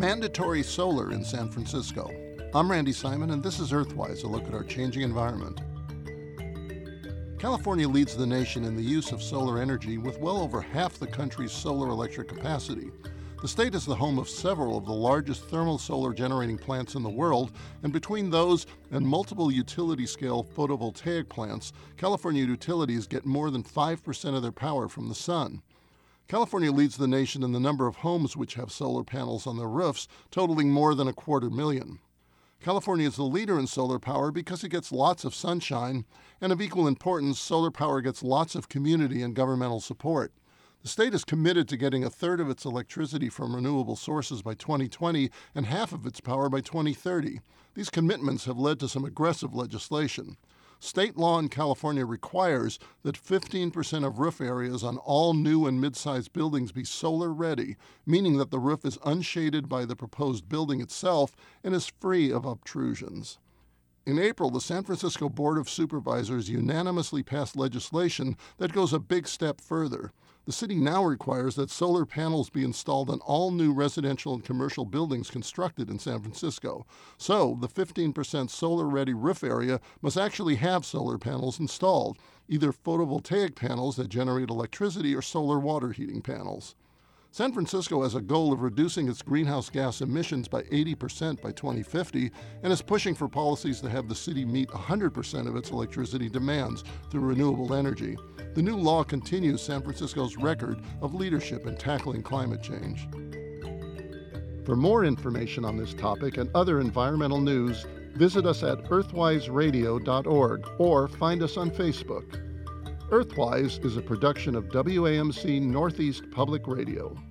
Mandatory solar in San Francisco. I'm Randy Simon, and this is Earthwise, a look at our changing environment. California leads the nation in the use of solar energy with well over half the country's solar electric capacity. The state is the home of several of the largest thermal solar generating plants in the world, and between those and multiple utility-scale photovoltaic plants, California utilities get more than 5% of their power from the sun. California leads the nation in the number of homes which have solar panels on their roofs, totaling more than 250,000. California is the leader in solar power because it gets lots of sunshine, and of equal importance, solar power gets lots of community and governmental support. The state is committed to getting a third of its electricity from renewable sources by 2020 and half of its power by 2030. These commitments have led to some aggressive legislation. State law in California requires that 15% of roof areas on all new and mid-sized buildings be solar-ready, meaning that the roof is unshaded by the proposed building itself and is free of obtrusions. In April, the San Francisco Board of Supervisors unanimously passed legislation that goes a big step further. The city now requires that solar panels be installed on all new residential and commercial buildings constructed in San Francisco. So, the 15% solar-ready roof area must actually have solar panels installed, either photovoltaic panels that generate electricity or solar water heating panels. San Francisco has a goal of reducing its greenhouse gas emissions by 80% by 2050 and is pushing for policies to have the city meet 100% of its electricity demands through renewable energy. The new law continues San Francisco's record of leadership in tackling climate change. For more information on this topic and other environmental news, visit us at earthwiseradio.org or find us on Facebook. Earthwise is a production of WAMC Northeast Public Radio.